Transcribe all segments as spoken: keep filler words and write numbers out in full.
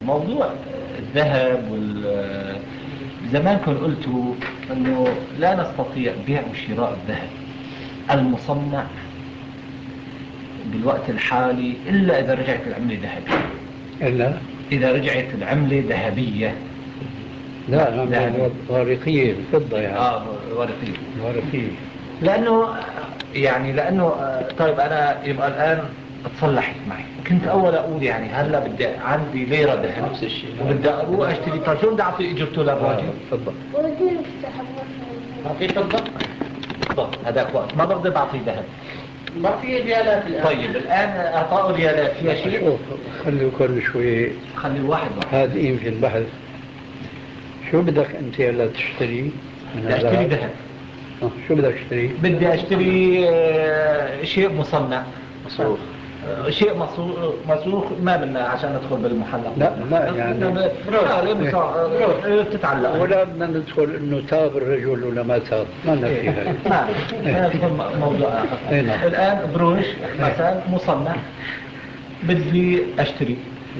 موضوع الذهب وال زمان كنت قلت أنه لا نستطيع بيع وشراء الذهب المصنع بالوقت الحالي إلا إذا رجعت العملة ذهبية. إلا إذا رجعت العملة ذهبية. لا العملة ورقية الفضة يعني. آه ورقية ورقية. لأنه يعني لأنه طيب أنا يبقى الآن اتصلحت معي. كنت أول أقول يعني هلا بدي عندي ليرة ذهب نفس الشيء وبدي أروح أشتري. طيب شو بدي أعطي إجرته للراجل؟ تفضل. ما في فضة؟ فضة هذاك وقت ما برضي بعطي ذهب. ما في ريالات الآن. طيب الآن أعطاه ريالات فيها شيء؟ شوف خلي كل شوي خلي الواحد واحد هادئين في البحث. شو بدك أنت هلا تشتري؟ بدي أشتري ذهب. شو بدك تشتري؟ بدي أشتري شيء مصنع مصروف. شيء مصروف مصروف ما بدنا عشان ندخل بالمحلق. لا لا يعني شغله بتتعلق ولا بدنا ندخل انه تاب الرجل ولا ما تاب ما لنا فيها. ما ندخل موضوع اخر. الان بروش مثلا مصنع بدي اشتري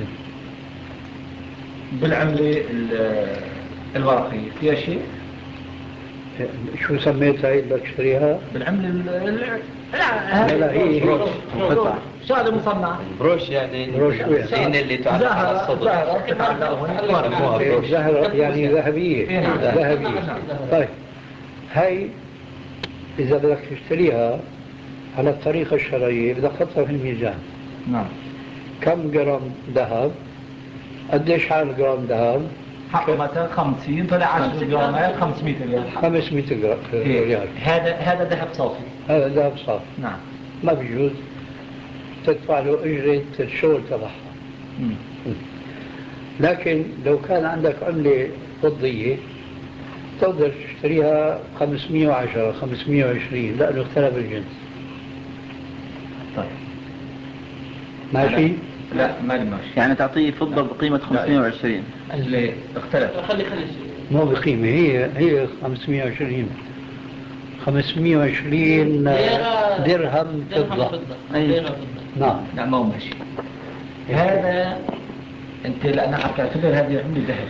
بالعمله الورقيه فيها شيء. شو سميتها هي بدك تشتريها؟ بالعمله لا لا هي بروش قطع شغله مصنعه. بروش يعني بروش الزينه اللي تعلق على الصدر. زهره بتتعلق زهره يعني ذهبيه. ذهبيه. طيب هاي اذا بدك تشتريها على الطريقه الشرعيه بدك تحطها في الميزان. نعم. كم جرام ذهب؟ قديش حال جرام ذهب؟ حقه مثلا خمسين طلع عشرة جرامات خمسمائة ريال. خمسمائة ريال. هذا هذا ذهب صافي. هذا ذهب صافي. نعم. ما بيجوز تدفع له اجره الشغل تبعها. لكن لو كان عندك عمله فضيه تقدر تشتريها خمسمائة وعشرة خمسمائة وعشرين لانه اختلف الجنس. طيب ماشي؟ لا ما ماشي. يعني تعطيه فضة بقيمة خمسمائة وعشرين. ليه اختلف؟ خلي خلي مو بقيمة هي هي خمسمائة وعشرين خمسمائة وعشرين درهم فضة. نعم. لا ما هو ماشي. هذا انت لانك عم تعتبر هذه عملة ذهب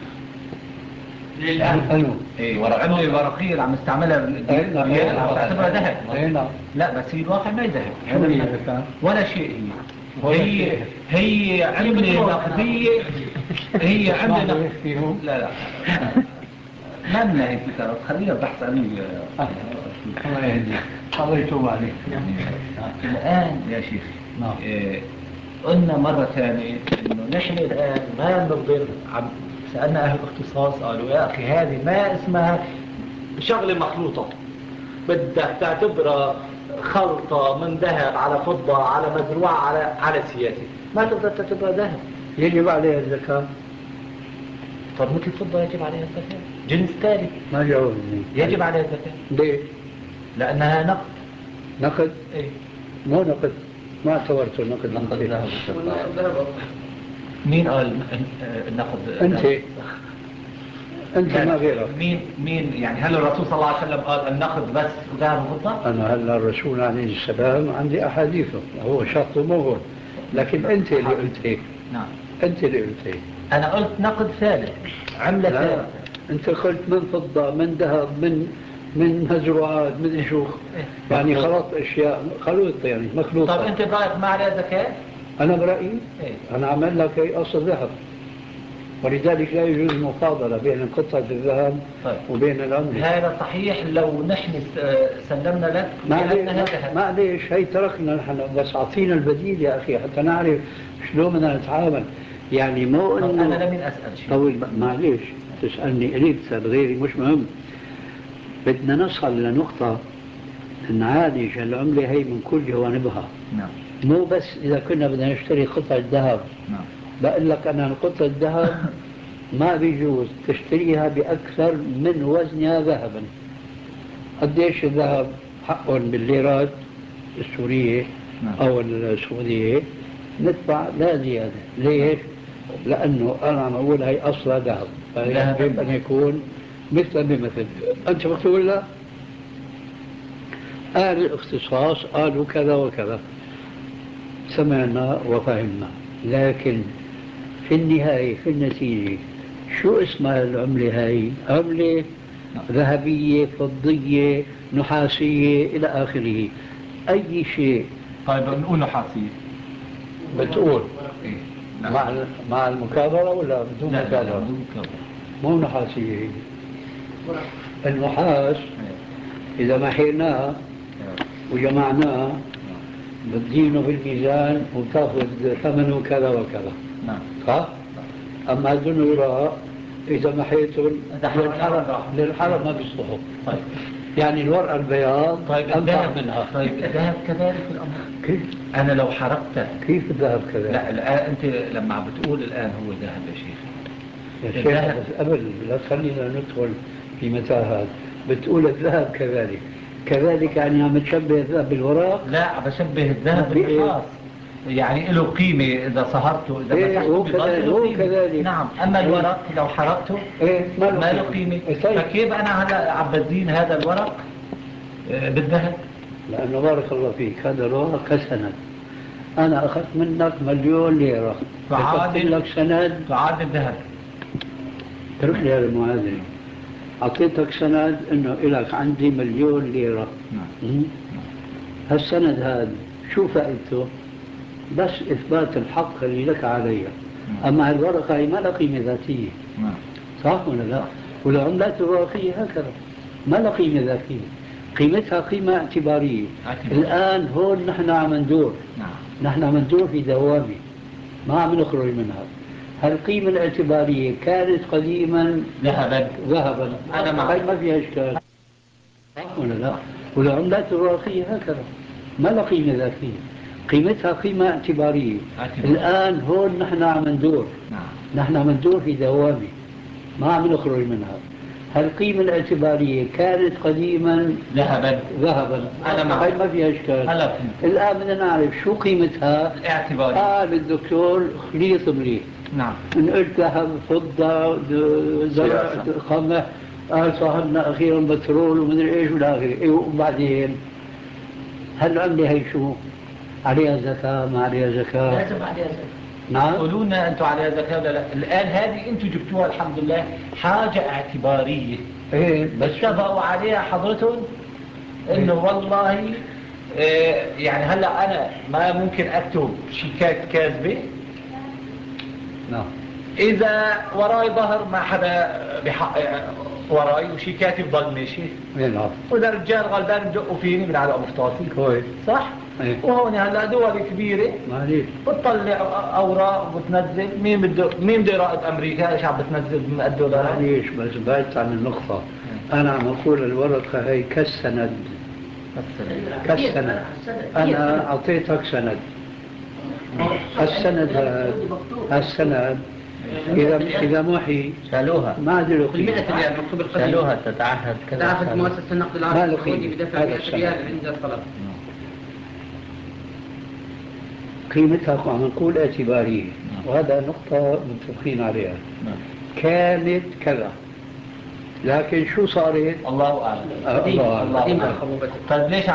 للآن. ايه ورا عملة الورقية اللي عم نستعملها بالريال عم تعتبرها ذهب. لا بس هي الواقع ما هي ذهب. شو هي؟ ولا شيء هي هي هي عملة نقدية. هي عملة نقدية. لا لا ما لنا هيك كتاب خلينا بحث عليه. الله يهديك الله يتوب عليك. الآن يا شيخ قلنا مرة ثانية إنه نحن الآن ما نقدر. عم سألنا أهل الاختصاص قالوا يا أخي هذه ما اسمها شغلة مخلوطة. بدك تعتبرها خلطة من ذهب على فضة على مزروعة على على سياسي. ما تقدر تعتبرها ذهب. يجب عليها الزكاة. طب مثل الفضة يجب عليها الزكاة. جنس ثالث. ما جاوبني. يجب عليها الزكاة. ليه؟ لأنها نقد. نقد؟ إيه؟ مو نقد. ما اعتبرته نقد. نقد ذهب. مين قال النقد؟ أنت. أنت ما غيرك. مين مين يعني هل الرسول صلى الله عليه وسلم قال النقد بس وذهب وفضة؟ أنا هلا الرسول عليه السلام عندي أحاديثه هو شرط مو لكن أنت اللي قلت هيك. نعم. أنت اللي قلت هيك. أنا قلت نقد ثالث عملة ثالثة. أنت قلت من فضة من ذهب من من مزروعات من شو يعني خلط أشياء خلوط يعني مخلوطة. طب أنت برأيك ما عليها زكاة؟ أنا برأيي إيه؟ أنا عمل لك هي أصل ذهب ولذلك لا يجوز مفاضلة بين قطعة الذهب طيب. وبين العملة. هذا صحيح لو نحن سلمنا لك بأنها ذهب. معليش هي تركنا نحن بس أعطينا البديل يا أخي حتى نعرف شلون بدنا نتعامل. يعني مو إنه أنا لمن أسأل شيء. طول معليش تسألني أريد تسأل غيري مش مهم. بدنا نصل لنقطة نعالج العملة هي من كل جوانبها. نعم. مو بس إذا كنا بدنا نشتري قطعة ذهب. نعم. بقول لك أنا قطعة الذهب ما بيجوز تشتريها بأكثر من وزنها ذهبا. قديش الذهب حقهم بالليرات السورية أو السعودية ندفع لا زيادة. ليش؟ لأنه أنا عم أقول هي أصلا ذهب فيجب أن يكون مثل بمثل. أنت بتقول لا أهل الاختصاص قالوا كذا وكذا سمعنا وفهمنا. لكن في النهاية في النتيجة شو اسمها العملة هاي؟ عملة ذهبية، فضية، نحاسية، إلى آخره. أي شيء. طيب نقول نحاسية. بتقول إيه؟ مع مع المكابرة ولا بدون لا لا لا مكابرة؟ بدون مكابرة. مو نحاسية هي. النحاس إذا محيناه وجمعناه بتزينه بالميزان وتاخذ ثمنه كذا وكذا. نعم. صح؟ أما هذول الوراء إذا محيتهم للحرم للحرم ما بيصلحوا. طيب. يعني الورقة البياض طيب أنفع الذهب منها. طيب الذهب كذلك الأمر. كيف؟ أنا لو حرقته. كيف الذهب كذلك؟ لا الآن أنت لما عم بتقول الآن هو ذهب يا شيخ. يا شيخ بس قبل لا تخلينا ندخل في متاهات. بتقول الذهب كذلك كذلك يعني عم تشبه الذهب بالوراق؟ لا بشبه الذهب بالنحاس. يعني له قيمة إذا صهرته إذا إيه هو كذلك هو كذلك. نعم. أما الورق لو حرقته إيه ما له ما له قيمة. قيمة. طيب. فكيف أنا هلا عم بدين هذا الورق بالذهب؟ لأنه بارك الله فيك هذا الورق كسند. أنا أخذت منك مليون ليرة كتبت لك سند تعادل الذهب. اترك لي هذا المعادلة. أعطيتك سند إنه إلك عندي مليون ليرة. نعم. هالسند هذا شو فائدته؟ بس إثبات الحق اللي لك عليها. أما الورقة هي ما لها قيمة ذاتية. صح ولا لا؟ والعملات الورقية هكذا ما لها قيمة ذاتية، قيمتها قيمة اعتبارية. الآن هون نحن عم ندور. نحن عم ندور في دوامة ما عم نخرج منها. هالقيمة الاعتبارية كانت قديما ذهبا ذهبا أنا ما ما فيها إشكال. صح ولا لا؟ والعملات الورقية هكذا ما لها قيمة ذاتية، قيمتها قيمة اعتبارية. الآن هون نحن عم ندور. نحن عم ندور في دوامة ما عم نخرج منها. هالقيمة الاعتبارية كانت قديما ذهبا ذهبا أنا ما ما فيها إشكال. الآن بدنا نعرف شو قيمتها الاعتبارية. قال الدكتور خليط مليح. نعم. من قلت ذهب فضة زرع قمح قال صاحبنا أخيرا بترول ومدري إيش والآخر. إيه وبعدين هالعملة هي شو عليها زكاة ما عليها زكاة؟ لازم عليها زكاة. نعم. قولوا لنا أنتم عليها زكاة ولا لا؟ الآن هذه أنتم جبتوها الحمد لله حاجة اعتبارية. إيه بس اتفقوا عليها حضرتهم إنه والله إيه يعني هلا أنا ما ممكن أكتب شيكات كاذبة. نعم. إذا وراي ظهر ما حدا بحق وراي وشيكاتي بضل ماشي. نعم. وإذا رجال غلبان بدقوا فيني من على مفتاصي. كويس. صح؟ ايه. وهون هلا دول كبيرة معليش بتطلع أوراق وبتنزل. مين بده مين بده يراقب أمريكا إيش عم بتنزل من الدولار؟ معليش بس بعدت عن النقطة. أنا عم أقول الورقة هي كالسند. كالسند. أنا أعطيتك سند. السند هذا السند إذا إذا محي شالوها ما عاد له المئة قيمة. ريال مكتوب القديم. شالوها تتعهد كذا. تعرفت مؤسسة النقد ما العربي له السعودي قيمة. بدفع هذا مئة السند. ريال عند الطلب. قيمتها عم نقول اعتبارية. وهذا نقطة متفقين عليها. كانت كذا لكن شو صارت؟ الله أعلم. الله أعلم. طيب ليش